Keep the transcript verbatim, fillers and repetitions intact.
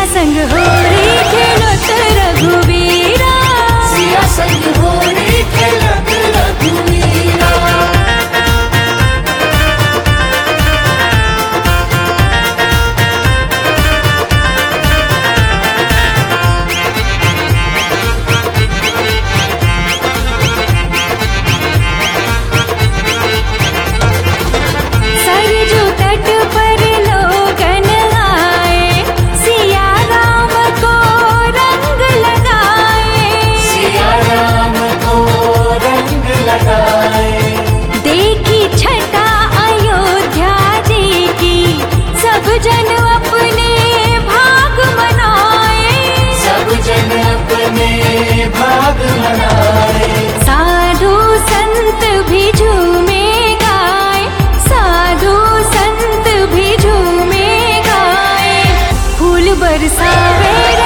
संग होरी खेलत रघुवीरा, सिया संग होरी खेलत रघुवीरा। सरजू तट पर लोगन आए, सिया राम को रंग लगाए। सिया राम को रंग लगाए। देखी छटा अयोध्या जी की, सब जन अपने भाग मनाए। सब जन अपने भाग मनाए। साधु संत भी झूमे गाए, साधु संत भी झूमे गाए। फूल बरसावे